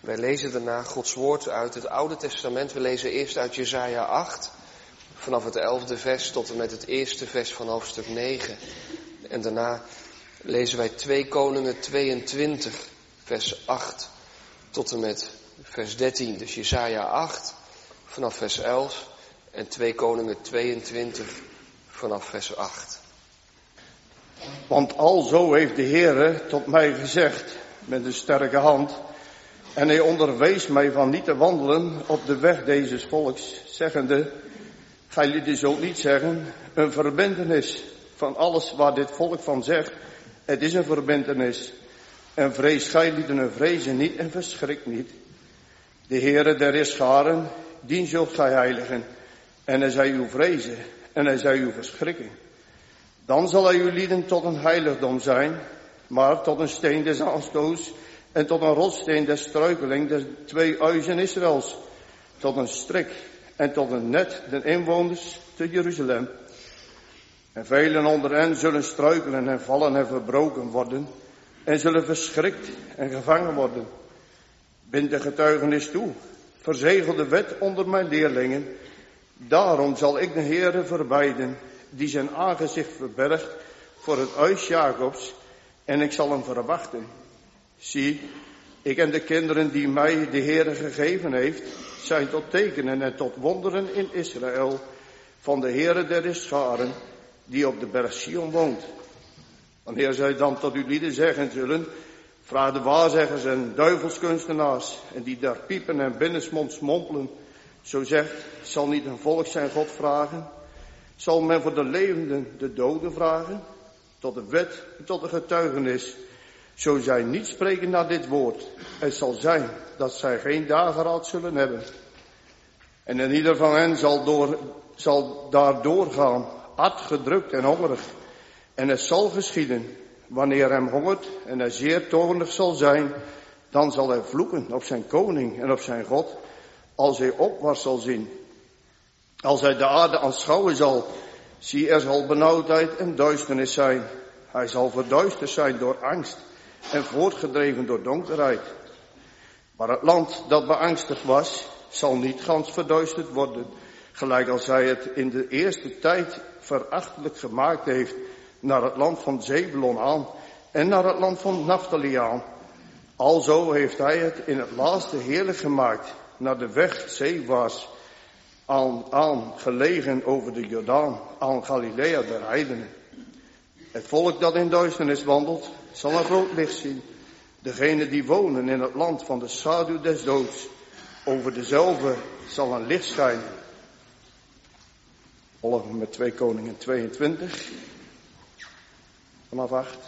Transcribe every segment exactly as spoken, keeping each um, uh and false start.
Wij lezen daarna Gods woord uit het Oude Testament. We lezen eerst uit Jesaja acht, vanaf het elfde vers tot en met het eerste vers van hoofdstuk negen. En daarna lezen wij twee Koningen tweeëntwintig, vers acht tot en met vers dertien. Dus Jesaja acht, vanaf vers elf en twee Koningen tweeëntwintig, vanaf vers acht. Want alzo heeft de Heere tot mij gezegd met een sterke hand, en hij onderwees mij van niet te wandelen op de weg deze volks, zeggende, gij zult niet zeggen, een verbintenis van alles waar dit volk van zegt, het is een verbintenis. En vrees gij lieden en vrezen niet en verschrik niet. De Heere der Heerscharen, dien zult gij heiligen, en hij zij uw vrezen, en hij zij uw verschrikking. Dan zal hij uw lieden tot een heiligdom zijn, maar tot een steen des aanstoots en tot een rotsteen des struikeling des twee huizen Israëls, tot een strik en tot een net den inwoners te Jeruzalem. En velen onder hen zullen struikelen en vallen en verbroken worden, en zullen verschrikt en gevangen worden. Bind de getuigenis toe, verzegel de wet onder mijn leerlingen. Daarom zal ik de Heere verbeiden, die zijn aangezicht verbergt voor het huis Jacobs, en ik zal hem verwachten. Zie, ik en de kinderen die mij de Heere gegeven heeft, zijn tot tekenen en tot wonderen in Israël, van de Heere der Heerscharen, die op de berg Sion woont. Wanneer zij dan tot uw lieden zeggen zullen, vraag de waarzeggers en duivelskunstenaars, en die daar piepen en binnensmonds mompelen, zo zegt, zal niet een volk zijn God vragen? Zal men voor de levenden de doden vragen? Tot de wet en tot de getuigenis. Zo zij niet spreken naar dit woord. Het zal zijn dat zij geen dageraad zullen hebben. En in ieder van hen zal, door, zal daar doorgaan, hard gedrukt en hongerig. En het zal geschieden, wanneer hem hongert en hij zeer toornig zal zijn, dan zal hij vloeken op zijn koning en op zijn God, als hij opwaarts zal zien. Als hij de aarde aanschouwen zal, zie er zal benauwdheid en duisternis zijn. Hij zal verduisterd zijn door angst en voortgedreven door donkerheid. Maar het land dat beangstigd was, zal niet gans verduisterd worden, gelijk als hij het in de eerste tijd verachtelijk gemaakt heeft, naar het land van Zebulon aan en naar het land van Naphtali aan. Alzo heeft hij het in het laatste heerlijk gemaakt, naar de weg zeewaarts, aan, aan gelegen over de Jordaan, aan Galilea der heidenen. Het volk dat in duisternis wandelt, zal een groot licht zien. Degenen die wonen in het land van de schaduw des doods, over dezelfde zal een licht schijnen. Volgen met twee Koningen tweeëntwintig, vanaf acht.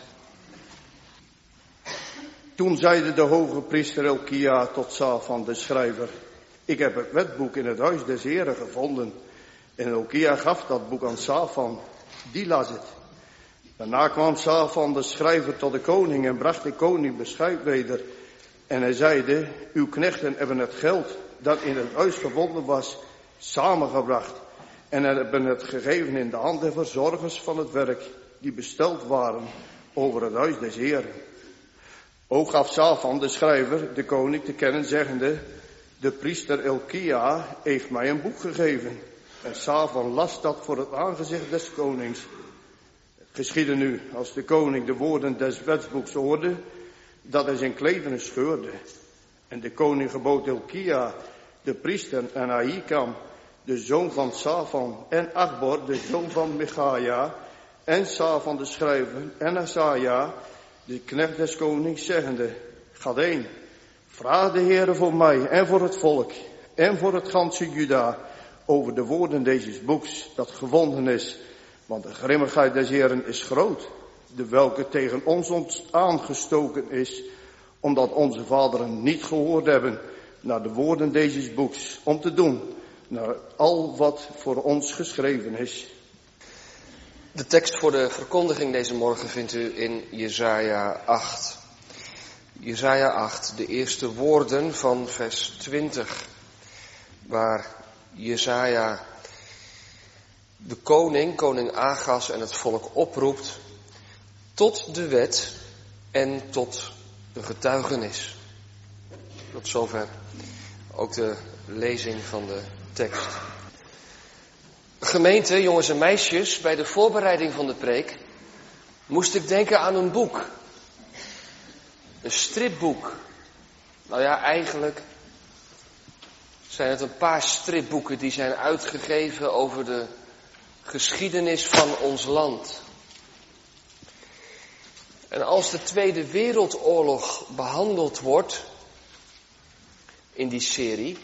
Toen zeide de hoge priester Elkia tot Safan de schrijver, ik heb het wetboek in het huis des Heren gevonden. En Elkia gaf dat boek aan Safan, die las het. Daarna kwam Safan de schrijver tot de koning en bracht de koning bescheid weder. En hij zeide, uw knechten hebben het geld dat in het huis gevonden was, samengebracht. En hebben het gegeven in de hand der verzorgers van het werk, die besteld waren over het huis des Heren. Ook gaf Safan de schrijver de koning te kennen, zeggende, de priester Elkia heeft mij een boek gegeven. En Safan las dat voor het aangezicht des konings. Het geschiedde nu, als de koning de woorden des wetsboeks hoorde, dat hij zijn klederen scheurde. En de koning gebood Elkia, de priester, en Ahikam, de zoon van Safan, en Achbor, de zoon van Michaja, en Safan de schrijver, en Asaja, de knecht des konings, zeggende, gaat heen, vraag de Heere voor mij en voor het volk en voor het ganse Juda over de woorden deze boeks dat gevonden is. Want de grimmigheid des Heeren is groot, de welke tegen ons aangestoken is, omdat onze vaderen niet gehoord hebben naar de woorden deze boeks, om te doen naar al wat voor ons geschreven is. De tekst voor de verkondiging deze morgen vindt u in Jesaja acht. Jesaja acht, de eerste woorden van vers twintig, waar Jesaja de koning, koning Agas en het volk oproept tot de wet en tot de getuigenis. Tot zover ook de lezing van de tekst. Gemeente, jongens en meisjes, bij de voorbereiding van de preek moest ik denken aan een boek. Een stripboek. Nou ja, eigenlijk zijn het een paar stripboeken die zijn uitgegeven over de geschiedenis van ons land. En als de Tweede Wereldoorlog behandeld wordt in die serie,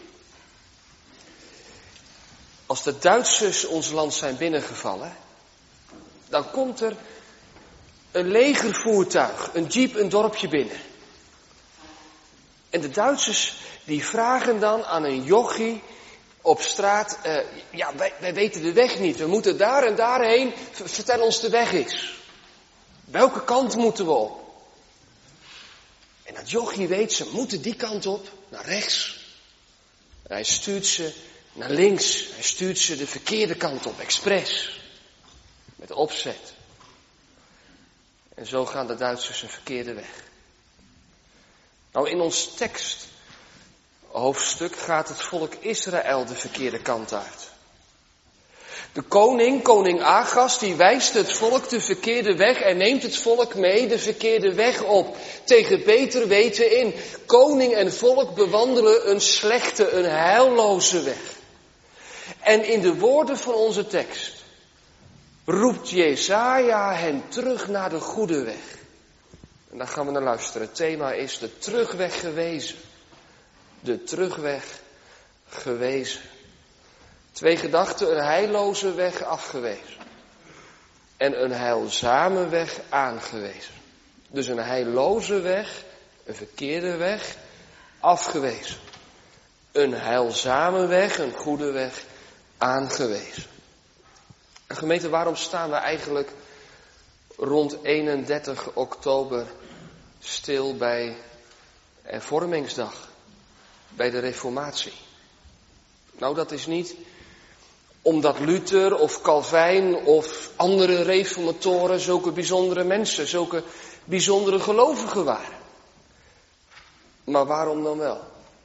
als de Duitsers ons land zijn binnengevallen, dan komt er een legervoertuig, een jeep, een dorpje binnen. En de Duitsers die vragen dan aan een jochie op straat, uh, ja, wij, wij weten de weg niet, we moeten daar en daarheen, vertel ons de weg eens. Welke kant moeten we op? En dat jochie weet, ze moeten die kant op, naar rechts. En hij stuurt ze naar links, hij stuurt ze de verkeerde kant op, expres. Met opzet. En zo gaan de Duitsers een verkeerde weg. Nou, in ons teksthoofdstuk gaat het volk Israël de verkeerde kant uit. De koning, koning Agas, die wijst het volk de verkeerde weg en neemt het volk mee de verkeerde weg op. Tegen beter weten in. Koning en volk bewandelen een slechte, een heilloze weg. En in de woorden van onze tekst roept Jesaja hen terug naar de goede weg. En daar gaan we naar luisteren. Het thema is de terugweg gewezen. De terugweg gewezen. Twee gedachten, een heilloze weg afgewezen. En een heilzame weg aangewezen. Dus een heilloze weg, een verkeerde weg, afgewezen. Een heilzame weg, een goede weg, aangewezen. En gemeente, waarom staan we eigenlijk rond eenendertig oktober stil bij hervormingsdag, bij de reformatie? Nou, dat is niet omdat Luther of Calvijn of andere reformatoren zulke bijzondere mensen, zulke bijzondere gelovigen waren. Maar waarom dan wel?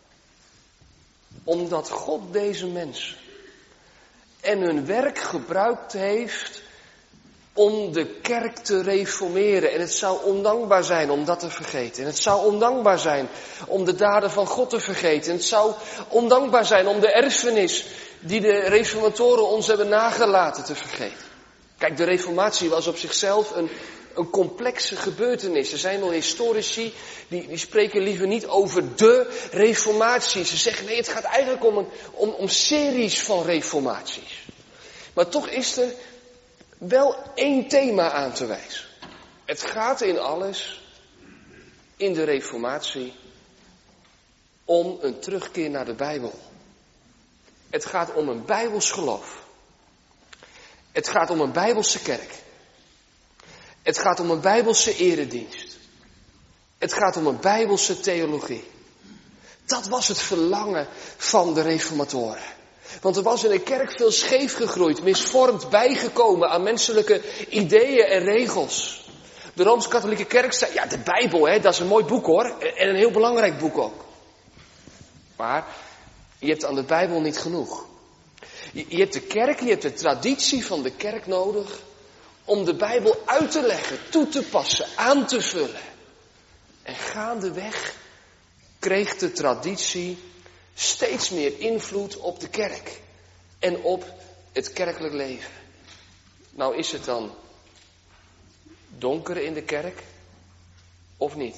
Omdat God deze mensen en hun werk gebruikt heeft om de kerk te reformeren. En het zou ondankbaar zijn om dat te vergeten. En het zou ondankbaar zijn om de daden van God te vergeten. En het zou ondankbaar zijn om de erfenis die de reformatoren ons hebben nagelaten te vergeten. Kijk, de reformatie was op zichzelf een, een complexe gebeurtenis. Er zijn wel historici die, die spreken liever niet over de reformatie. Ze zeggen nee, het gaat eigenlijk om, een, om, om series van reformaties. Maar toch is er wel één thema aan te wijzen. Het gaat in alles, in de reformatie, om een terugkeer naar de Bijbel. Het gaat om een Bijbels geloof. Het gaat om een Bijbelse kerk. Het gaat om een Bijbelse eredienst. Het gaat om een Bijbelse theologie. Dat was het verlangen van de reformatoren. Want er was in de kerk veel scheef gegroeid, misvormd, bijgekomen aan menselijke ideeën en regels. De Rooms-Katholieke Kerk zei, ja, de Bijbel, hè, dat is een mooi boek hoor. En een heel belangrijk boek ook. Maar je hebt aan de Bijbel niet genoeg. Je, je hebt de kerk, je hebt de traditie van de kerk nodig om de Bijbel uit te leggen, toe te passen, aan te vullen. En gaandeweg kreeg de traditie steeds meer invloed op de kerk en op het kerkelijk leven. Nou, is het dan donker in de kerk of niet?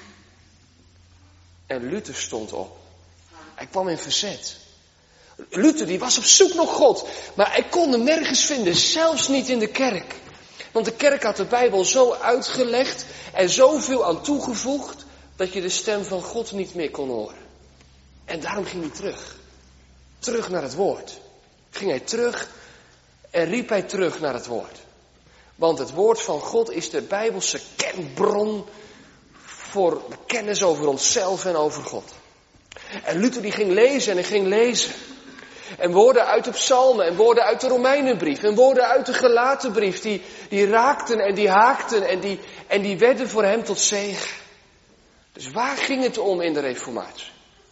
En Luther stond op. Hij kwam in verzet. Luther die was op zoek naar God, maar hij kon hem nergens vinden, zelfs niet in de kerk. Want de kerk had de Bijbel zo uitgelegd en zoveel aan toegevoegd dat je de stem van God niet meer kon horen. En daarom ging hij terug. Terug naar het woord. Ging hij terug en riep hij terug naar het woord. Want het woord van God is de Bijbelse kernbron voor kennis over onszelf en over God. En Luther die ging lezen en hij ging lezen. En woorden uit de psalmen en woorden uit de Romeinenbrief en woorden uit de Galatenbrief. Die, die raakten en die haakten en die, en die werden voor hem tot zegen. Dus waar ging het om in de reformatie?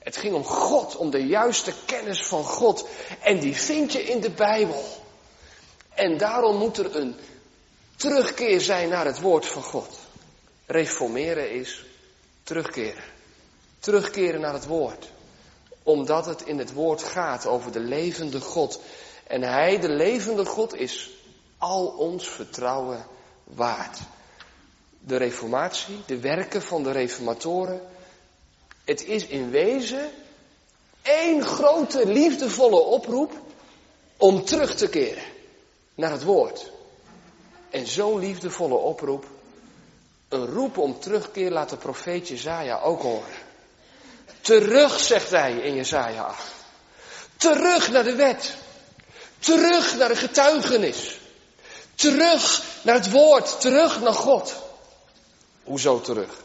Het ging om God, om de juiste kennis van God. En die vind je in de Bijbel. En daarom moet er een terugkeer zijn naar het woord van God. Reformeren is terugkeren. Terugkeren naar het woord. Omdat het in het woord gaat over de levende God. En hij, de levende God, is al ons vertrouwen waard. De reformatie, de werken van de reformatoren. Het is in wezen één grote liefdevolle oproep om terug te keren naar het woord. En zo'n liefdevolle oproep, een roep om terugkeer, laat de profeet Jesaja ook horen. Terug, zegt hij in Jesaja acht. Terug naar de wet. Terug naar de getuigenis. Terug naar het woord. Terug naar God. Hoezo terug?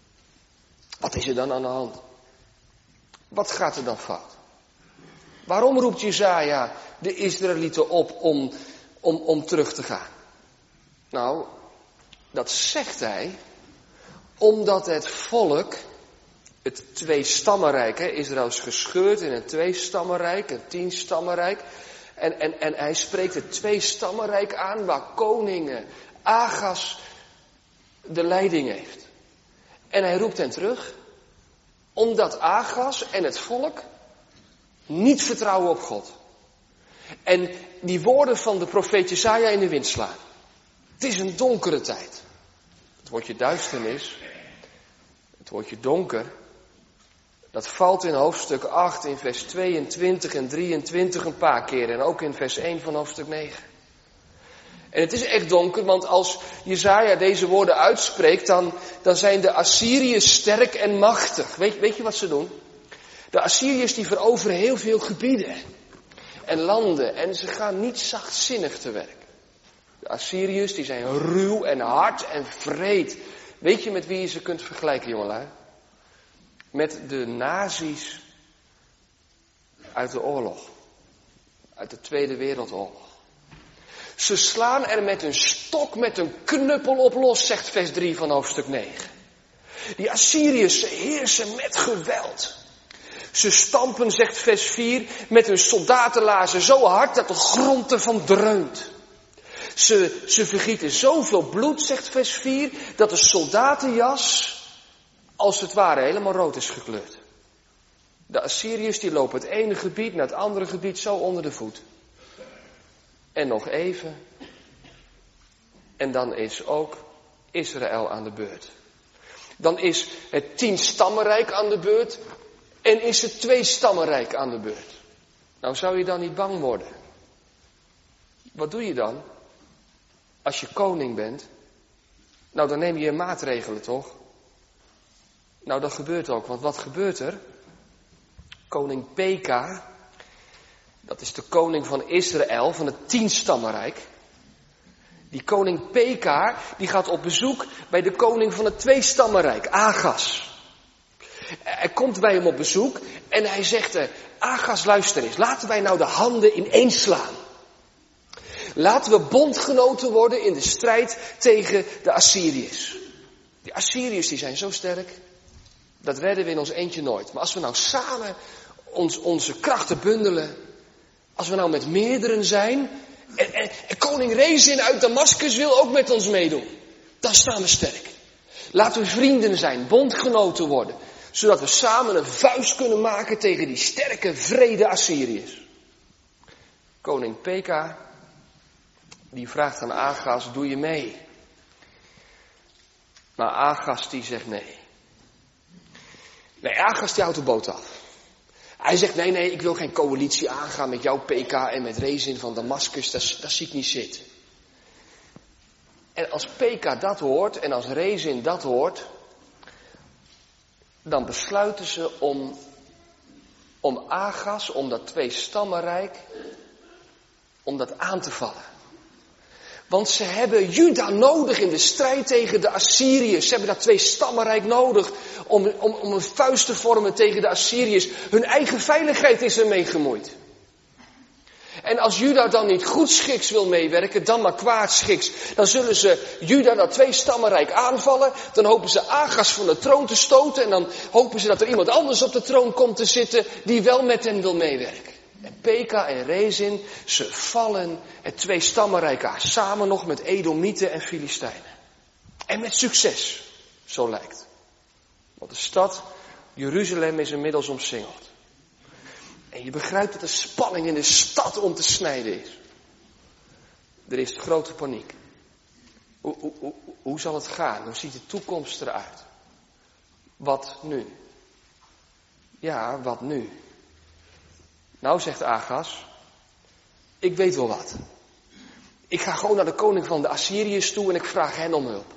Wat is er dan aan de hand? Wat gaat er dan fout? Waarom roept Jesaja de Israëlieten op om, om, om terug te gaan? Nou, dat zegt hij omdat het volk, het tweestammenrijk, hè, Israël is gescheurd in een tweestammenrijk, een tienstammenrijk. En, en, en hij spreekt het tweestammenrijk aan waar koning Agas de leiding heeft. En hij roept hen terug, omdat Agas en het volk niet vertrouwen op God. En die woorden van de profeet Jesaja in de wind slaan. Het is een donkere tijd. Het woordje duisternis, het woordje donker, dat valt in hoofdstuk acht, in vers tweeëntwintig en drieëntwintig een paar keer. En ook in vers één van hoofdstuk negen. En het is echt donker, want als Jesaja deze woorden uitspreekt, dan, dan zijn de Assyriërs sterk en machtig. Weet, weet je wat ze doen? De Assyriërs die veroveren heel veel gebieden en landen en ze gaan niet zachtzinnig te werk. De Assyriërs die zijn ruw en hard en wreed. Weet je met wie je ze kunt vergelijken, jongelui? Met de nazi's uit de oorlog. Uit de Tweede Wereldoorlog. Ze slaan er met een stok, met een knuppel op los, zegt vers drie van hoofdstuk negen. Die Assyriërs, ze heersen met geweld. Ze stampen, zegt vers vier, met hun soldatenlaarzen zo hard dat de grond ervan dreunt. Ze, ze vergieten zoveel bloed, zegt vers vier, dat de soldatenjas als het ware helemaal rood is gekleurd. De Assyriërs die lopen het ene gebied naar het andere gebied zo onder de voet. En nog even. En dan is ook Israël aan de beurt. Dan is het tienstammenrijk aan de beurt. En is het tweestammenrijk aan de beurt. Nou, zou je dan niet bang worden? Wat doe je dan? Als je koning bent. Nou, dan neem je maatregelen, toch? Nou, dat gebeurt ook. Want wat gebeurt er? Koning Peka, dat is de koning van Israël, van het tienstammenrijk. Die koning Peka, die gaat op bezoek bij de koning van het tweestammenrijk, Agas. Hij komt bij hem op bezoek en hij zegt, Agas, luister eens, laten wij nou de handen ineens slaan. Laten we bondgenoten worden in de strijd tegen de Assyriërs. Die Assyriërs die zijn zo sterk, dat redden we in ons eentje nooit. Maar als we nou samen ons, onze krachten bundelen, als we nou met meerderen zijn, en, en, en koning Rezin uit Damascus wil ook met ons meedoen, dan staan we sterk. Laten we vrienden zijn, bondgenoten worden, zodat we samen een vuist kunnen maken tegen die sterke, wrede Assyriërs. Koning Peka, die vraagt aan Agas, doe je mee? Maar Agas die zegt nee. Nee, Agas die houdt de boot af. Hij zegt, nee, nee, ik wil geen coalitie aangaan met jou, P K, en met Rezin van Damascus, dat, dat zie ik niet zitten. En als P K dat hoort, en als Rezin dat hoort, dan besluiten ze om, om Agas, om dat tweestammenrijk, om dat aan te vallen. Want ze hebben Juda nodig in de strijd tegen de Assyriërs. Ze hebben dat tweestammenrijk nodig om, om, om een vuist te vormen tegen de Assyriërs. Hun eigen veiligheid is ermee gemoeid. En als Juda dan niet goedschiks wil meewerken, dan maar kwaadschiks. Dan zullen ze Juda, dat twee stammenrijk, aanvallen. Dan hopen ze Agas van de troon te stoten. En dan hopen ze dat er iemand anders op de troon komt te zitten die wel met hen wil meewerken. En Peka en Rezin, ze vallen het twee stammenrijk aan. Samen nog met Edomieten en Filistijnen. En met succes, zo lijkt. Want de stad Jeruzalem is inmiddels omsingeld. En je begrijpt dat de spanning in de stad om te snijden is. Er is grote paniek. Hoe, hoe, hoe, hoe zal het gaan? Hoe ziet de toekomst eruit? Wat nu? Ja, wat nu? Nou, zegt Agas, ik weet wel wat. Ik ga gewoon naar de koning van de Assyriërs toe en ik vraag hen om hulp.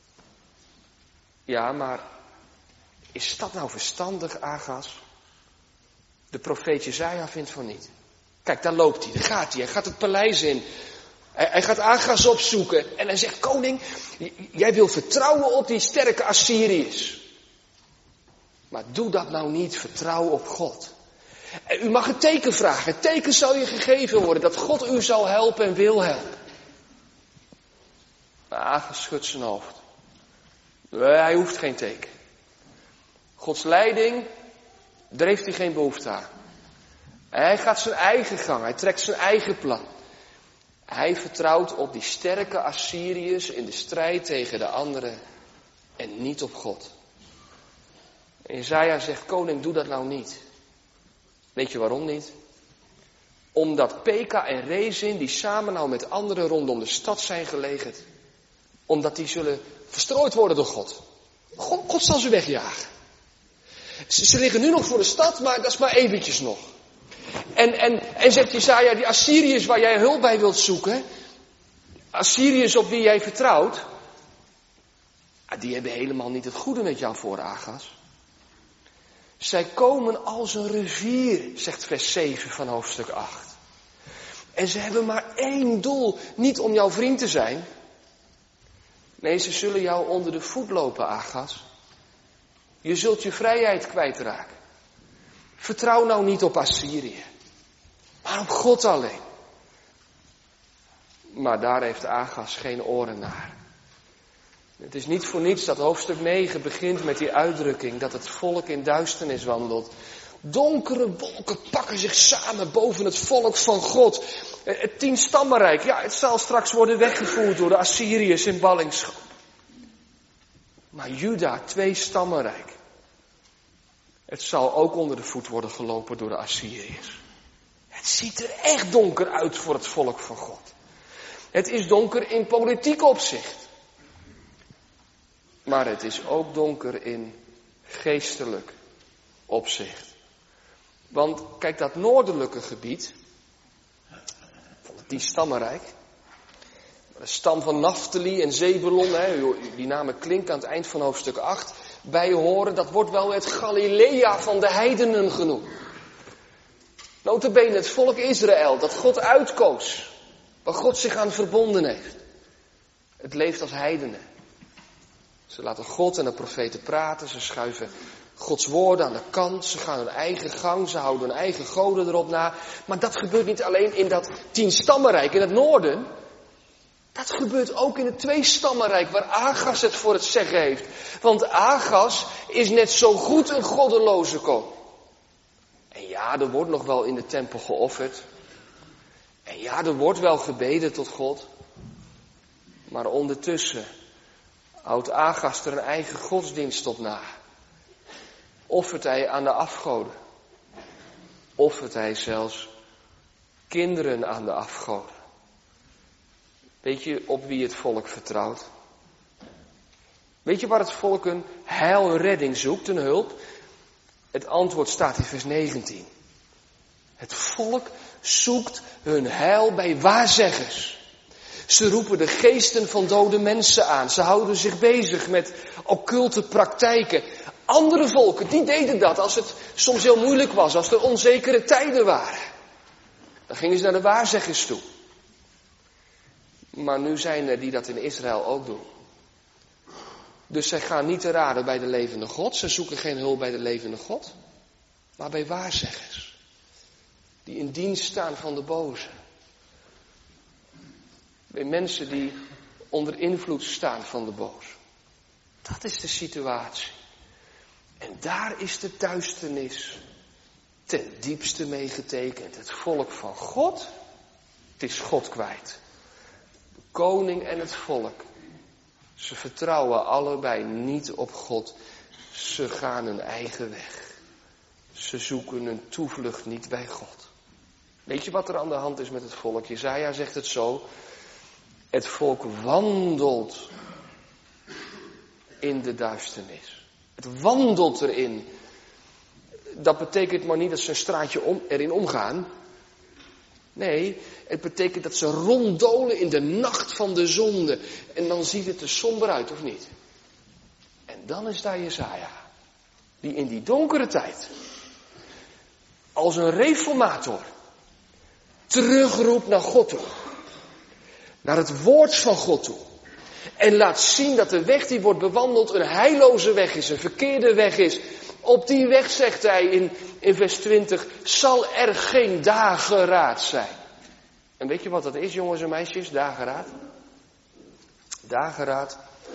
Ja, maar is dat nou verstandig, Agas? De profeet Jesaja vindt van niet. Kijk, daar loopt hij, daar gaat hij. Hij gaat het paleis in. Hij, hij gaat Agas opzoeken. En hij zegt, koning, jij wil vertrouwen op die sterke Assyriërs. Maar doe dat nou niet, vertrouw op God. En u mag een teken vragen. Het teken zal je gegeven worden dat God u zal helpen en wil helpen. Maar Agas schudt zijn hoofd. Nee, hij hoeft geen teken. Gods leiding, daar heeft hij geen behoefte aan. Hij gaat zijn eigen gang, hij trekt zijn eigen plan. Hij vertrouwt op die sterke Assyriërs in de strijd tegen de anderen en niet op God. En Jesaja zegt, koning, doe dat nou niet. Weet je waarom niet? Omdat Peka en Rezin, die samen nou met anderen rondom de stad zijn gelegerd, omdat die zullen verstrooid worden door God. God, God zal ze wegjagen. Ze, ze liggen nu nog voor de stad, maar dat is maar eventjes nog. En, en, en zegt Jesaja, die Assyriërs waar jij hulp bij wilt zoeken, Assyriërs op wie jij vertrouwt, die hebben helemaal niet het goede met jou voor, Agas. Zij komen als een rivier, zegt vers zeven van hoofdstuk acht. En ze hebben maar één doel, niet om jouw vriend te zijn. Nee, ze zullen jou onder de voet lopen, Agas. Je zult je vrijheid kwijtraken. Vertrouw nou niet op Assyrië, maar op God alleen. Maar daar heeft Agas geen oren naar. Het is niet voor niets dat hoofdstuk negen begint met die uitdrukking dat het volk in duisternis wandelt. Donkere wolken pakken zich samen boven het volk van God. Het tien stammenrijk, ja, het zal straks worden weggevoerd door de Assyriërs in ballingschap. Maar Juda, twee stammenrijk. Het zal ook onder de voet worden gelopen door de Assyriërs. Het ziet er echt donker uit voor het volk van God. Het is donker in politiek opzicht. Maar het is ook donker in geestelijk opzicht. Want kijk, dat noordelijke gebied van het tien stammenrijk, de stam van Naftali en Zebulon, hè, die namen klinken aan het eind van hoofdstuk acht, bij horen, dat wordt wel het Galilea van de heidenen genoemd. Nota bene het volk Israël, dat God uitkoos, waar God zich aan verbonden heeft. Het leeft als heidenen. Ze laten God en de profeten praten, ze schuiven Gods woorden aan de kant, ze gaan hun eigen gang, ze houden hun eigen goden erop na. Maar dat gebeurt niet alleen in dat tien stammenrijk in het noorden. Dat gebeurt ook in het twee stammenrijk waar Agas het voor het zeggen heeft. Want Agas is net zo goed een goddeloze koning. En ja, er wordt nog wel in de tempel geofferd. En ja, er wordt wel gebeden tot God. Maar ondertussen houdt Agas er een eigen godsdienst op na. Offert hij aan de afgoden. Offert hij zelfs kinderen aan de afgoden. Weet je op wie het volk vertrouwt? Weet je waar het volk een heil, een redding zoekt, een hulp? Het antwoord staat in vers negentien. Het volk zoekt hun heil bij waarzeggers. Ze roepen de geesten van dode mensen aan. Ze houden zich bezig met occulte praktijken. Andere volken, die deden dat als het soms heel moeilijk was, als er onzekere tijden waren. Dan gingen ze naar de waarzeggers toe. Maar nu zijn er die dat in Israël ook doen. Dus zij gaan niet te raden bij de levende God. Ze zoeken geen hulp bij de levende God. Maar bij waarzeggers. die in dienst staan van de boze. Bij mensen die onder invloed staan van de boze. Dat is de situatie. En daar is de duisternis ten diepste mee getekend. Het volk van God, het is God kwijt. De koning en het volk, ze vertrouwen allebei niet op God. Ze gaan hun eigen weg. Ze zoeken een toevlucht niet bij God. Weet je wat er aan de hand is met het volk? Jesaja zegt het zo. Het volk wandelt in de duisternis. Het wandelt erin. Dat betekent maar niet dat ze een straatje om, erin omgaan. Nee, het betekent dat ze ronddolen in de nacht van de zonde. En dan ziet het er somber uit, of niet? En dan is daar Jesaja. Die in die donkere tijd, als een reformator, terugroept naar God toe. Naar het woord van God toe. En laat zien dat de weg die wordt bewandeld een heilloze weg is, een verkeerde weg is. Op die weg, zegt hij in, in vers twintig, zal er geen dageraad zijn. En weet je wat dat is, jongens en meisjes, dageraad? Dageraad.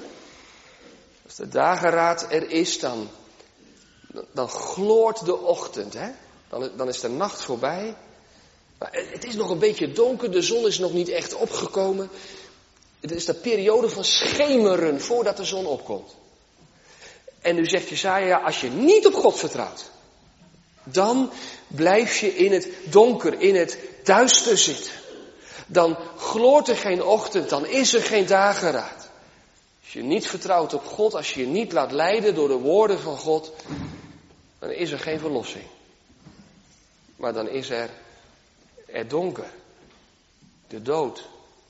Als de dageraad er is, dan, dan gloort de ochtend, hè? Dan, dan is de nacht voorbij. Maar het is nog een beetje donker, de zon is nog niet echt opgekomen. Het is de periode van schemeren voordat de zon opkomt. En nu zegt Jesaja, als je niet op God vertrouwt, dan blijf je in het donker, in het duister zitten. Dan gloort er geen ochtend, dan is er geen dageraad. Als je niet vertrouwt op God, als je je niet laat leiden door de woorden van God, dan is er geen verlossing. Maar dan is er, er donker, de dood.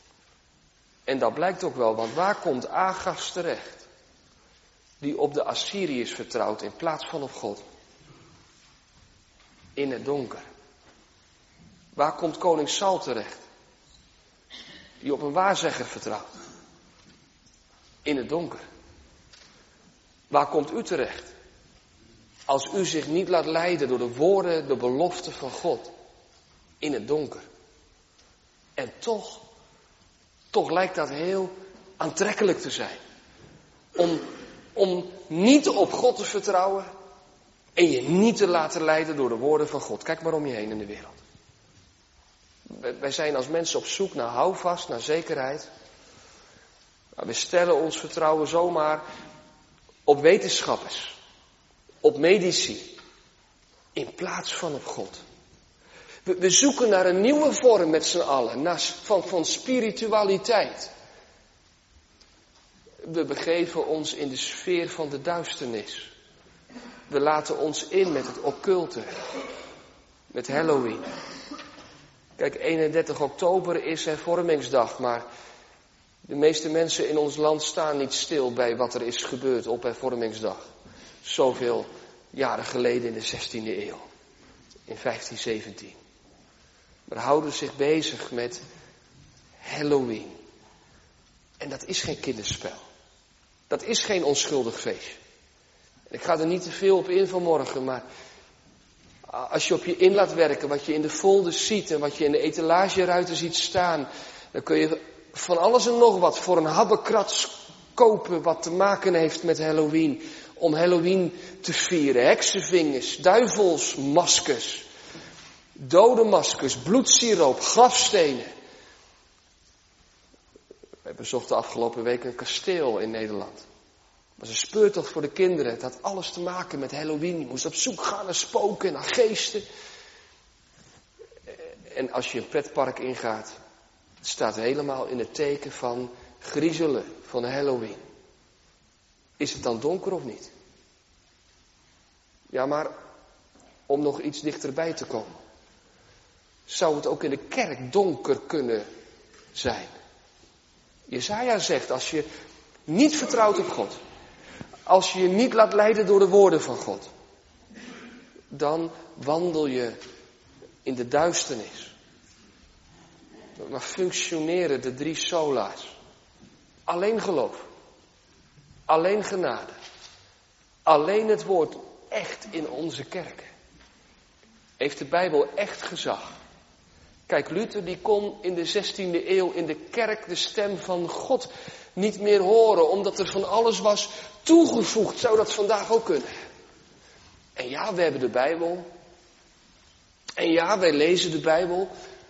En dat blijkt ook wel, want waar komt Agas terecht? Die op de Assyriërs vertrouwt in plaats van op God. In het donker. Waar komt koning Saul terecht? Die op een waarzegger vertrouwt. In het donker. Waar komt u terecht? Als u zich niet laat leiden door de woorden, de beloften van God. In het donker. En toch, toch lijkt dat heel aantrekkelijk te zijn. Om, om niet op God te vertrouwen en je niet te laten leiden door de woorden van God. Kijk maar om je heen in de wereld. Wij zijn als mensen op zoek naar houvast, naar zekerheid. Maar we stellen ons vertrouwen zomaar op wetenschappers, op medici, in plaats van op God. We, we zoeken naar een nieuwe vorm met z'n allen, naar, van, van spiritualiteit. We begeven ons in de sfeer van de duisternis. We laten ons in met het occulte, met Halloween. Kijk, eenendertig oktober is hervormingsdag, maar de meeste mensen in ons land staan niet stil bij wat er is gebeurd op hervormingsdag. Zoveel jaren geleden in de zestiende eeuw, in vijftien zeventien. Maar houden zich bezig met Halloween. En dat is geen kinderspel. Dat is geen onschuldig feestje. Ik ga er niet te veel op in vanmorgen, maar als je op je in laat werken, wat je in de folders ziet en wat je in de etalageruiten ziet staan, dan kun je van alles en nog wat voor een habbekrats kopen wat te maken heeft met Halloween. Om Halloween te vieren. Heksenvingers, duivelsmaskers, dodenmaskers, bloedsiroop, grafstenen. We bezochten afgelopen week een kasteel in Nederland. Het was een speurtocht voor de kinderen. Het had alles te maken met Halloween. Je moest op zoek gaan naar spoken en naar geesten. En als je een pretpark ingaat, het staat helemaal in het teken van griezelen, van Halloween. Is het dan donker of niet? Ja, maar om nog iets dichterbij te komen. Zou het ook in de kerk donker kunnen zijn? Jesaja zegt, als je niet vertrouwt op God, als je je niet laat leiden door de woorden van God, dan wandel je in de duisternis. Maar functioneren de drie sola's. Alleen geloof. Alleen genade. Alleen het woord echt in onze kerken. Heeft de Bijbel echt gezag? Kijk, Luther die kon in de zestiende eeuw in de kerk de stem van God niet meer horen, omdat er van alles was toegevoegd. Zou dat vandaag ook kunnen? En ja, we hebben de Bijbel. En ja, wij lezen de Bijbel.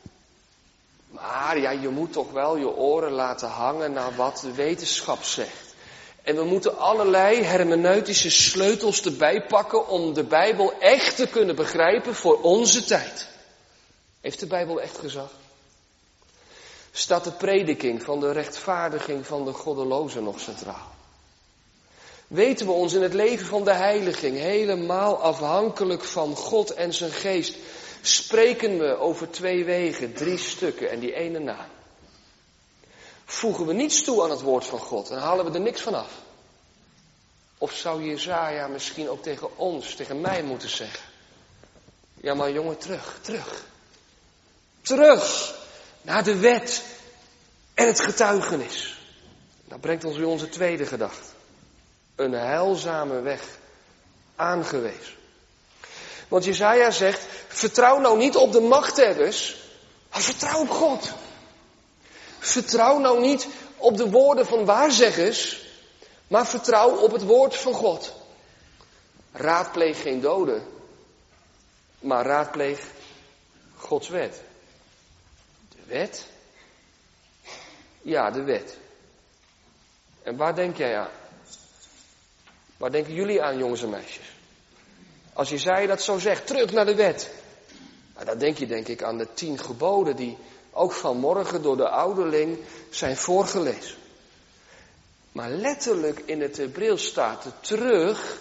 Maar ja, je moet toch wel je oren laten hangen naar wat de wetenschap zegt. En we moeten allerlei hermeneutische sleutels erbij pakken om de Bijbel echt te kunnen begrijpen voor onze tijd. Heeft de Bijbel echt gezag? Staat de prediking van de rechtvaardiging van de goddelozen nog centraal? Weten we ons in het leven van de heiliging helemaal afhankelijk van God en zijn geest? Spreken we over twee wegen, drie stukken en die ene na? Voegen we niets toe aan het woord van God en halen we er niks van af? Of zou Jesaja misschien ook tegen ons, tegen mij moeten zeggen: ja maar jongen, terug, terug. Terug naar de wet en het getuigenis. Dat brengt ons bij onze tweede gedachte. Een heilzame weg aangewezen. Want Jesaja zegt: vertrouw nou niet op de machthebbers, maar vertrouw op God. Vertrouw nou niet op de woorden van waarzeggers, maar vertrouw op het woord van God. Raadpleeg geen doden, maar raadpleeg Gods wet. De wet? Ja, de wet. En waar denk jij aan? Waar denken jullie aan, jongens en meisjes? Als Jesaja dat zo zegt, terug naar de wet. Nou, dan denk je denk ik aan de tien geboden die ook vanmorgen door de ouderling zijn voorgelezen. Maar letterlijk in het Hebreeuws staat het terug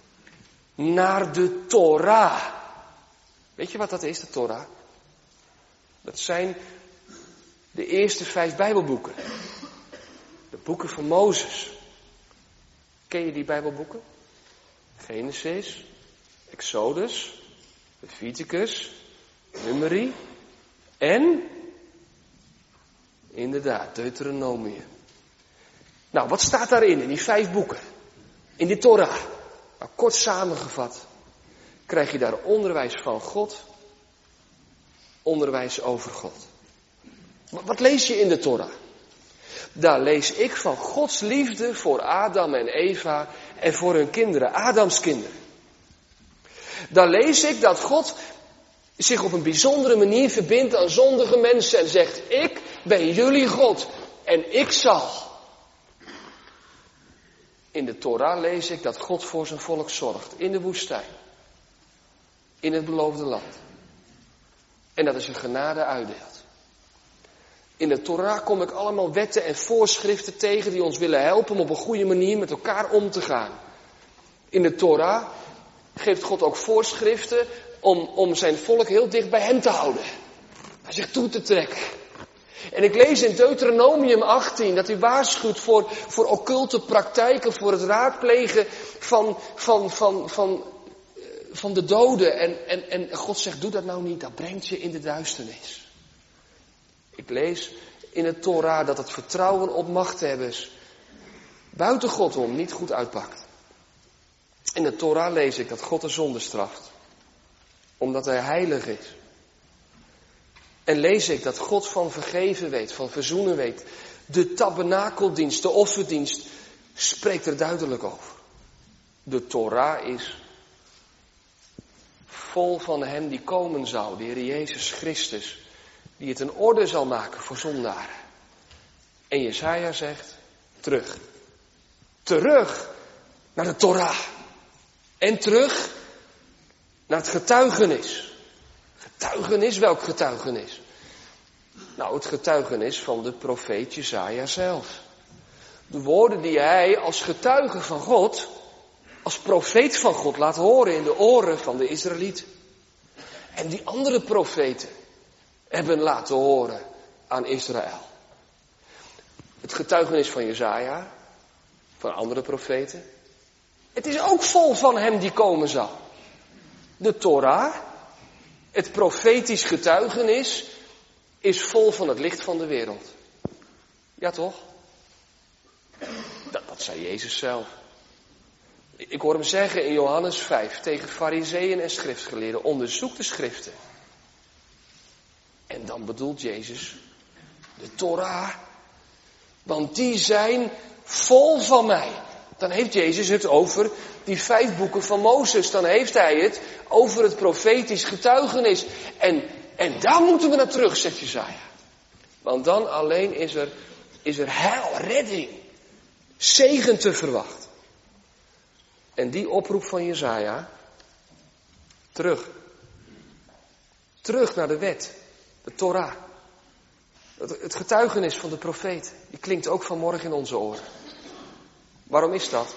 naar de Torah. Weet je wat dat is, de Torah? Dat zijn de eerste vijf Bijbelboeken. De boeken van Mozes. Ken je die Bijbelboeken? Genesis, Exodus, Leviticus, Numeri en inderdaad Deuteronomium. Nou, wat staat daarin, in die vijf boeken? In die Torah. Nou, kort samengevat krijg je daar onderwijs van God, onderwijs over God. Wat lees je in de Torah? Daar lees ik van Gods liefde voor Adam en Eva en voor hun kinderen, Adams kinderen. Daar lees ik dat God zich op een bijzondere manier verbindt aan zondige mensen en zegt: ik ben jullie God en ik zal. In de Torah lees ik dat God voor zijn volk zorgt, in de woestijn, in het beloofde land. En dat is een genade uitdeelt. In de Torah kom ik allemaal wetten en voorschriften tegen die ons willen helpen om op een goede manier met elkaar om te gaan. In de Torah geeft God ook voorschriften om, om zijn volk heel dicht bij hem te houden. Hij zich toe te trekken. En ik lees in Deuteronomium achttien dat hij waarschuwt voor, voor occulte praktijken, voor het raadplegen van, van, van, van, van de doden. En, en, en God zegt: doe dat nou niet, dat brengt je in de duisternis. Ik lees in het Torah dat het vertrouwen op machthebbers buiten God om niet goed uitpakt. In de Torah lees ik dat God de zonde straft, omdat hij heilig is. En lees ik dat God van vergeven weet, van verzoenen weet. De tabernakeldienst, de offerdienst, spreekt er duidelijk over. De Torah is vol van hem die komen zou, de Heer Jezus Christus, die het een orde zal maken voor zondaren. En Jesaja zegt: terug. Terug naar de Torah. En terug naar het getuigenis. Getuigenis, welk getuigenis? Nou, het getuigenis van de profeet Jesaja zelf. De woorden die hij als getuige van God, als profeet van God laat horen in de oren van de Israëlieten. En die andere profeten hebben laten horen aan Israël. Het getuigenis van Jesaja, van andere profeten. Het is ook vol van hem die komen zal. De Torah, het profetisch getuigenis, is vol van het licht van de wereld. Ja toch? Dat, dat zei Jezus zelf. Ik hoor hem zeggen in Johannes vijf tegen farizeeën en schriftgeleerden, onderzoek de schriften. En dan bedoelt Jezus de Torah, want die zijn vol van mij. Dan heeft Jezus het over die vijf boeken van Mozes. Dan heeft hij het over het profetisch getuigenis. En, en daar moeten we naar terug, zegt Jesaja. Want dan alleen is er, is er heil, redding, zegen te verwachten. En die oproep van Jesaja, terug. Terug naar de wet, de Torah. Het getuigenis van de profeet, die klinkt ook vanmorgen in onze oren. Waarom is dat?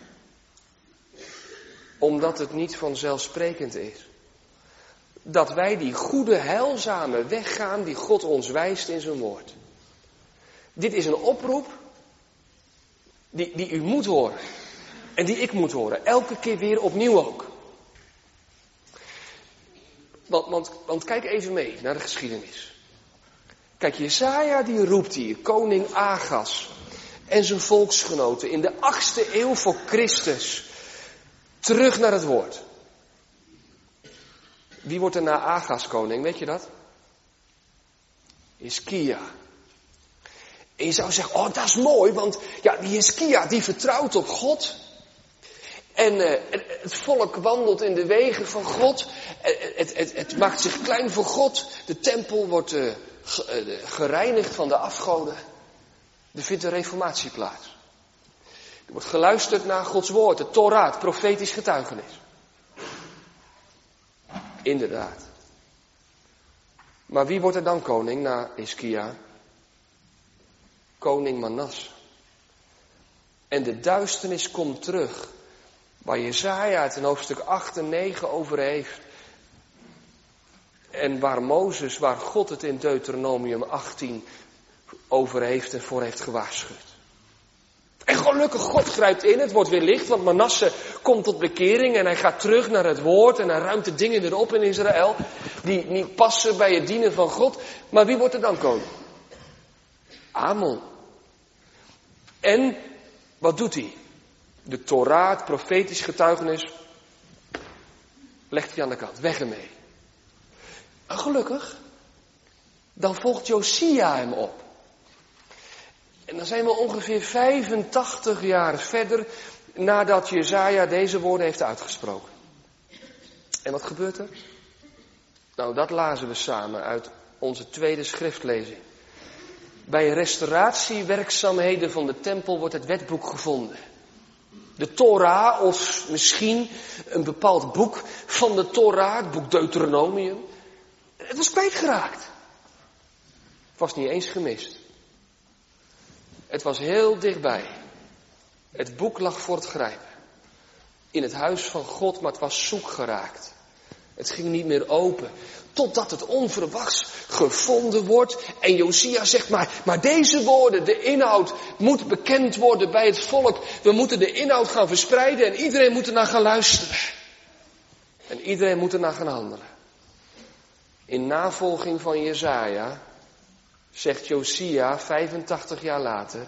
Omdat het niet vanzelfsprekend is. Dat wij die goede, heilzame weg gaan die God ons wijst in zijn woord. Dit is een oproep die, die u moet horen. En die ik moet horen. Elke keer weer opnieuw ook. Want, want, want kijk even mee naar de geschiedenis. Kijk, Jesaja die roept hier koning Agas en zijn volksgenoten in de achtste eeuw voor Christus terug naar het woord. Wie wordt er na Agas koning, weet je dat? Hiskia. En je zou zeggen, oh dat is mooi, want ja, die Hiskia die vertrouwt op God. En uh, het volk wandelt in de wegen van God. Het, het, het, het maakt zich klein voor God. De tempel wordt uh, gereinigd van de afgoden. Er vindt een reformatie plaats. Er wordt geluisterd naar Gods woord, de Torah, het profetisch getuigenis. Inderdaad. Maar wie wordt er dan koning na Hiskia? Koning Manasse. En de duisternis komt terug. Waar Jesaja het in hoofdstuk acht en negen over heeft. En waar Mozes, waar God het in Deuteronomium achttien over heeft en voor heeft gewaarschuwd. En gelukkig, God grijpt in, het wordt weer licht, want Manasse komt tot bekering en hij gaat terug naar het woord en hij ruimt de dingen erop in Israël die niet passen bij het dienen van God. Maar wie wordt er dan koning? Amon. En wat doet hij? De Torah, het profetisch getuigenis, legt hij aan de kant. Weg ermee. En gelukkig, dan volgt Josia hem op. En dan zijn we ongeveer vijfentachtig jaar verder nadat Jesaja deze woorden heeft uitgesproken. En wat gebeurt er? Nou, dat lazen we samen uit onze tweede schriftlezing. Bij restauratiewerkzaamheden van de tempel wordt het wetboek gevonden. De Torah, of misschien een bepaald boek van de Torah, het boek Deuteronomium. Het was kwijtgeraakt. Het was niet eens gemist. Het was heel dichtbij. Het boek lag voor het grijpen. In het huis van God, maar het was zoek geraakt. Het ging niet meer open. Totdat het onverwachts gevonden wordt. En Josia zegt maar, maar deze woorden, de inhoud moet bekend worden bij het volk. We moeten de inhoud gaan verspreiden en iedereen moet ernaar gaan luisteren. En iedereen moet ernaar gaan handelen. In navolging van Jesaja zegt Josia vijfentachtig jaar later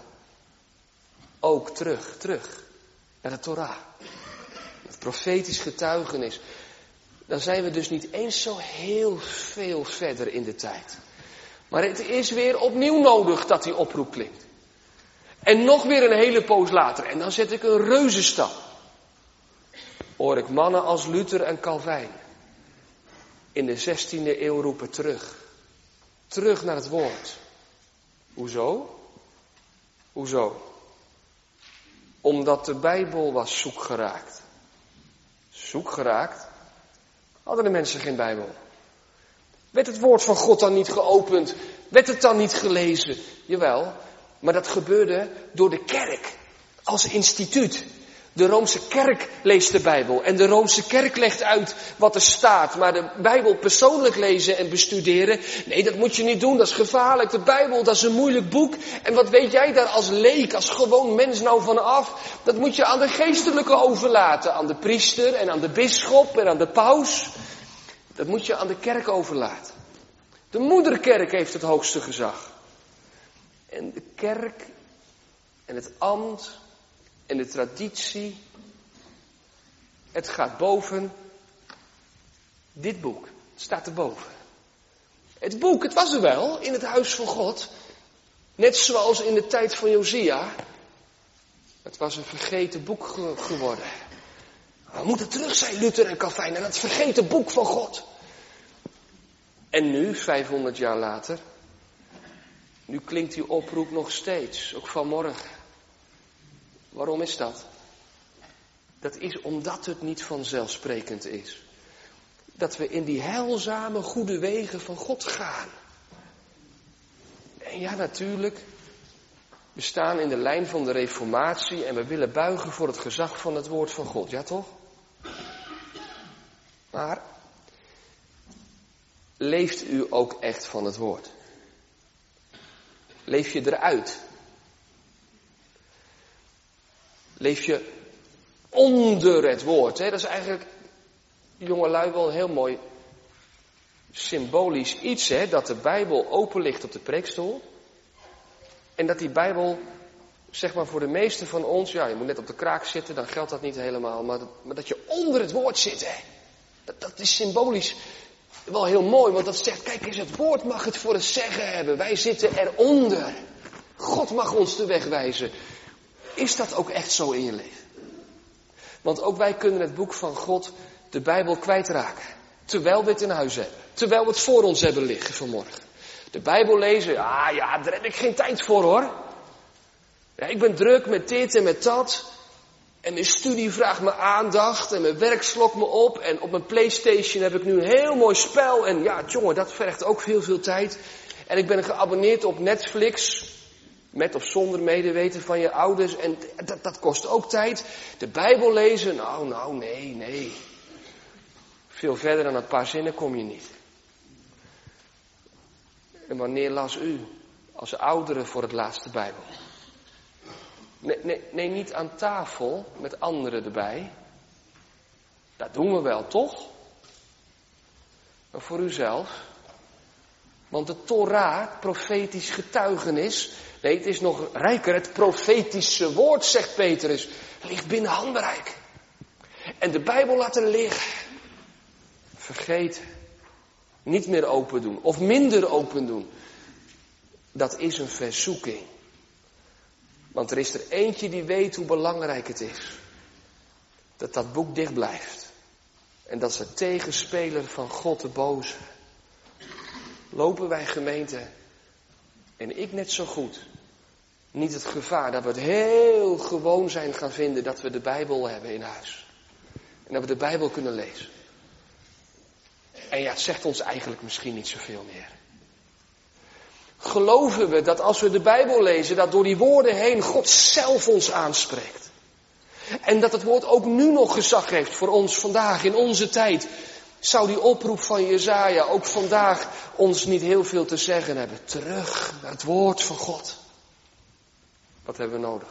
ook terug, terug naar de Torah. Het profetisch getuigenis. Dan zijn we dus niet eens zo heel veel verder in de tijd. Maar het is weer opnieuw nodig dat die oproep klinkt. En nog weer een hele poos later. En dan zet ik een reuzenstap. Hoor ik mannen als Luther en Calvijn in de zestiende eeuw roepen terug. Terug naar het woord. Hoezo? Hoezo? Omdat de Bijbel was zoek geraakt. Zoek geraakt? Hadden de mensen geen Bijbel? Werd het woord van God dan niet geopend? Werd het dan niet gelezen? Jawel, maar dat gebeurde door de kerk als instituut. De Roomse kerk leest de Bijbel en de Roomse kerk legt uit wat er staat. Maar de Bijbel persoonlijk lezen en bestuderen, nee, dat moet je niet doen, dat is gevaarlijk. De Bijbel, dat is een moeilijk boek. En wat weet jij daar als leek, als gewoon mens nou van af? Dat moet je aan de geestelijke overlaten, aan de priester en aan de bisschop en aan de paus. Dat moet je aan de kerk overlaten. De moederkerk heeft het hoogste gezag. En de kerk en het ambt en de traditie Het gaat boven dit boek. Het staat erboven. Het boek, het was er wel in het huis van God. Net zoals in de tijd van Josia. Het was een vergeten boek ge- geworden. We moeten terug zijn, Luther en Calvijn, naar het vergeten boek van God. En nu, vijfhonderd jaar later, nu klinkt die oproep nog steeds, ook vanmorgen. Waarom is dat? Dat is omdat het niet vanzelfsprekend is. Dat we in die heilzame, goede wegen van God gaan. En ja, natuurlijk, we staan in de lijn van de reformatie en we willen buigen voor het gezag van het woord van God, ja toch? Maar, leeft u ook echt van het woord? Leef je eruit? Leef je onder het woord? Hè? Dat is eigenlijk, jongelui, wel een heel mooi symbolisch iets, hè? Dat de Bijbel open ligt op de preekstoel. En dat die Bijbel, zeg maar voor de meesten van ons, ja, je moet net op de kraak zitten, dan geldt dat niet helemaal. Maar dat, maar dat je onder het woord zit, hè? Dat, dat is symbolisch wel heel mooi, want dat zegt, kijk eens, het woord mag het voor het zeggen hebben. Wij zitten eronder. God mag ons de weg wijzen. Is dat ook echt zo in je leven? Want ook wij kunnen het boek van God, de Bijbel, kwijtraken. Terwijl we het in huis hebben. Terwijl we het voor ons hebben liggen vanmorgen. De Bijbel lezen, ah ja, daar heb ik geen tijd voor hoor. Ja, ik ben druk met dit en met dat. En mijn studie vraagt me aandacht en mijn werk slokt me op. En op mijn PlayStation heb ik nu een heel mooi spel. En ja, jongen, dat vergt ook heel veel tijd. En ik ben geabonneerd op Netflix. Met of zonder medeweten van je ouders. En dat, dat kost ook tijd. De Bijbel lezen, nou, nou, nee, nee. Veel verder dan een paar zinnen kom je niet. En wanneer las u als ouderen voor het laatst de Bijbel? Nee, nee, nee, niet aan tafel met anderen erbij. Dat doen we wel, toch? Maar voor uzelf. Want de Torah, profetisch getuigenis. Nee, het is nog rijker. Het profetische woord, zegt Petrus, ligt binnen handbereik. En de Bijbel laten liggen. Vergeten. Niet meer open doen. Of minder open doen. Dat is een verzoeking. Want er is er eentje die weet hoe belangrijk het is. Dat dat boek dicht blijft. En dat is de tegenspeler van God de boze. Lopen wij gemeente, en ik net zo goed, niet het gevaar dat we het heel gewoon zijn gaan vinden dat we de Bijbel hebben in huis. En dat we de Bijbel kunnen lezen. En ja, het zegt ons eigenlijk misschien niet zoveel meer. Geloven we dat als we de Bijbel lezen, dat door die woorden heen God zelf ons aanspreekt. En dat het woord ook nu nog gezag heeft voor ons vandaag, in onze tijd. Zou die oproep van Jesaja ook vandaag ons niet heel veel te zeggen hebben? Terug naar het woord van God. Wat hebben we nodig?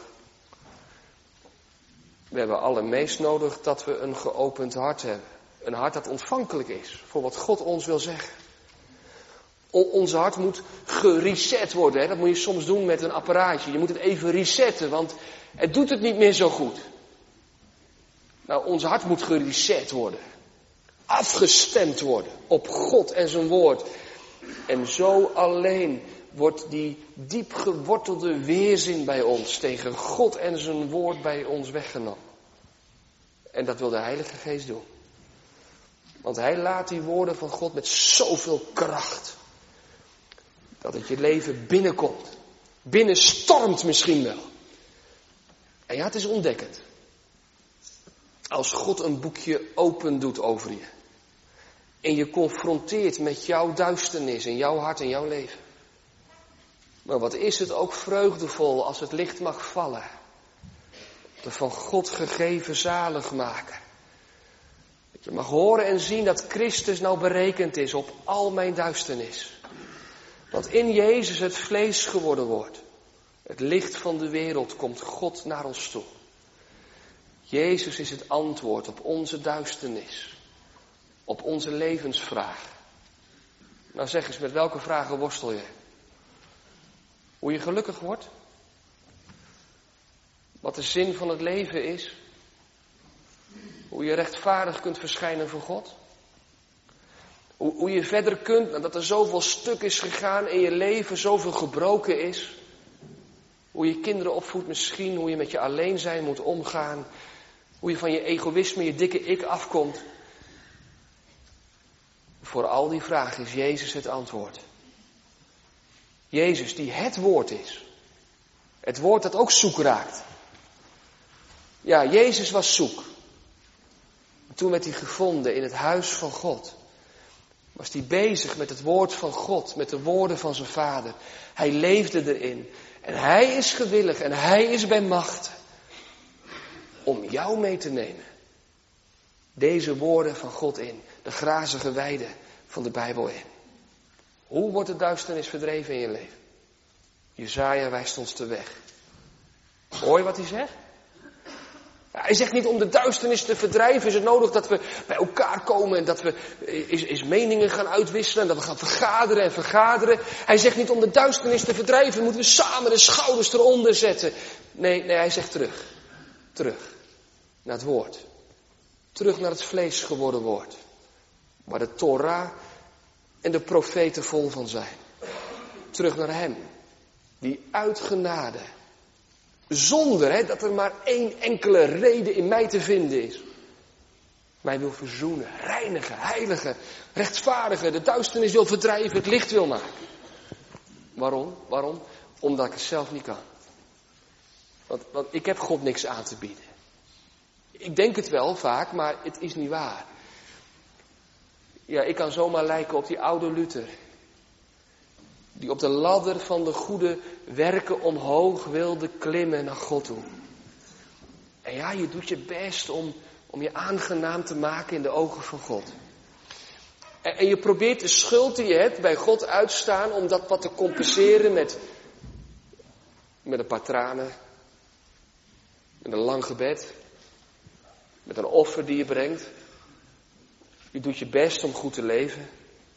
We hebben allermeest nodig dat we een geopend hart hebben. Een hart dat ontvankelijk is voor wat God ons wil zeggen. O, ons hart moet gereset worden. Hè? Dat moet je soms doen met een apparaatje. Je moet het even resetten, want het doet het niet meer zo goed. Nou, ons hart moet gereset worden. Afgestemd worden op God en zijn woord. En zo alleen wordt die diep gewortelde weerzin bij ons tegen God en zijn woord bij ons weggenomen. En dat wil de Heilige Geest doen. Want hij laat die woorden van God met zoveel kracht. Dat het je leven binnenkomt. Binnenstormt misschien wel. En ja, het is ontdekkend. Als God een boekje open doet over je. En je confronteert met jouw duisternis in jouw hart en jouw leven. Maar wat is het ook vreugdevol als het licht mag vallen. De van God gegeven zaligmaker. Dat je mag horen en zien dat Christus nou berekend is op al mijn duisternis. Want in Jezus het vlees geworden wordt. Het licht van de wereld komt God naar ons toe. Jezus is het antwoord op onze duisternis. Op onze levensvraag. Nou zeg eens, met welke vragen worstel je? Hoe je gelukkig wordt? Wat de zin van het leven is? Hoe je rechtvaardig kunt verschijnen voor God. Hoe, hoe je verder kunt nadat er zoveel stuk is gegaan in je leven, zoveel gebroken is. Hoe je kinderen opvoedt misschien, hoe je met je alleen zijn moet omgaan. Hoe je van je egoïsme, je dikke ik afkomt. Voor al die vragen is Jezus het antwoord. Jezus die het woord is. Het woord dat ook zoek raakt. Ja, Jezus was zoek. Toen werd hij gevonden in het huis van God. Was hij bezig met het woord van God, met de woorden van zijn Vader. Hij leefde erin. En hij is gewillig en hij is bij macht om jou mee te nemen. Deze woorden van God in, de grazige weide van de Bijbel in. Hoe wordt de duisternis verdreven in je leven? Jesaja wijst ons de weg. Hoor je wat hij zegt? Ja, hij zegt niet om de duisternis te verdrijven is het nodig dat we bij elkaar komen en dat we is, is meningen gaan uitwisselen en dat we gaan vergaderen en vergaderen. Hij zegt niet om de duisternis te verdrijven moeten we samen de schouders eronder zetten. Nee, nee, hij zegt terug. Terug naar het woord. Terug naar het vlees geworden woord. Waar de Torah en de profeten vol van zijn. Terug naar hem. Die uit genade. Zonder hè, dat er maar één enkele reden in mij te vinden is. Mij wil verzoenen, reinigen, heiligen, rechtvaardigen. De duisternis wil verdrijven, het licht wil maken. Waarom? Waarom? Omdat ik het zelf niet kan. Want, want ik heb God niks aan te bieden. Ik denk het wel vaak, maar het is niet waar. Ja, ik kan zomaar lijken op die oude Luther. Die op de ladder van de goede werken omhoog wilde klimmen naar God toe. En ja, je doet je best om, om je aangenaam te maken in de ogen van God. En, en je probeert de schuld die je hebt bij God uitstaan om dat wat te compenseren met, met een paar tranen. Met een lang gebed. Met een offer die je brengt. Je doet je best om goed te leven.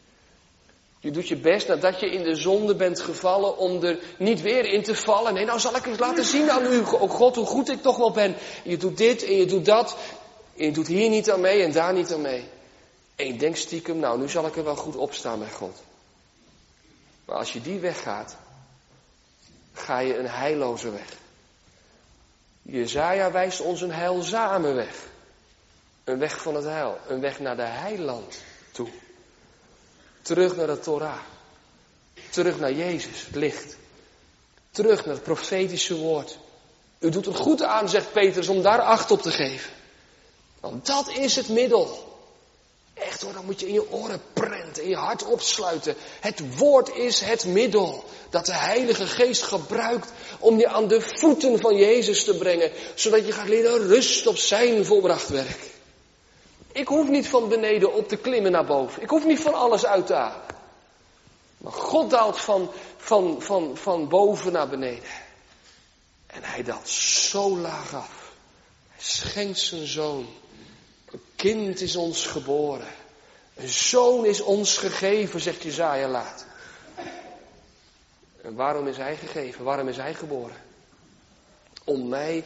Je doet je best nadat je in de zonde bent gevallen om er niet weer in te vallen. Nee, nou zal ik eens laten zien aan u, oh God, hoe goed ik toch wel ben. Je doet dit en je doet dat. En je doet hier niet aan mee en daar niet aan mee. En je denkt stiekem, nou nu zal ik er wel goed opstaan bij God. Maar als je die weg gaat, ga je een heilloze weg. Jesaja wijst ons een heilzame weg. Een weg van het heil. Een weg naar de heiland toe. Terug naar de Torah. Terug naar Jezus, het licht. Terug naar het profetische woord. U doet er goed aan, zegt Petrus, om daar acht op te geven. Want dat is het middel. Echt hoor, dan moet je in je oren prenten, in je hart opsluiten. Het woord is het middel dat de Heilige Geest gebruikt om je aan de voeten van Jezus te brengen. Zodat je gaat leren rust op zijn volbracht werk. Ik hoef niet van beneden op te klimmen naar boven. Ik hoef niet van alles uit te halen. Maar God daalt van, van, van, van boven naar beneden. En hij daalt zo laag af. Hij schenkt zijn zoon. Een kind is ons geboren. Een zoon is ons gegeven, zegt Jesaja later. En waarom is hij gegeven? Waarom is hij geboren? Om mij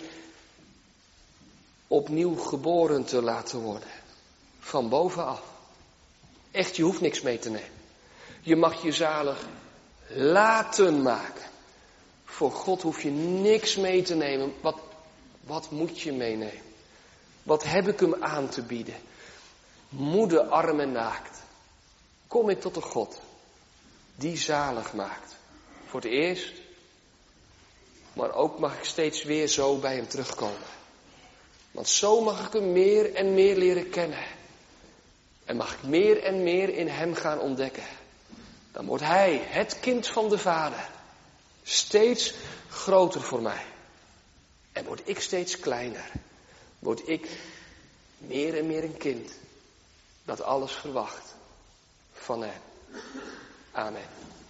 opnieuw geboren te laten worden. Van bovenaf. Echt, je hoeft niks mee te nemen. Je mag je zalig laten maken. Voor God hoef je niks mee te nemen. Wat, wat moet je meenemen? Wat heb ik hem aan te bieden? Moede, arm en naakt. Kom ik tot de God die zalig maakt. Voor het eerst. Maar ook mag ik steeds weer zo bij hem terugkomen. Want zo mag ik hem meer en meer leren kennen. En mag ik meer en meer in hem gaan ontdekken. Dan wordt hij, het kind van de Vader, steeds groter voor mij. En word ik steeds kleiner. Word ik meer en meer een kind dat alles verwacht van hem. Amen.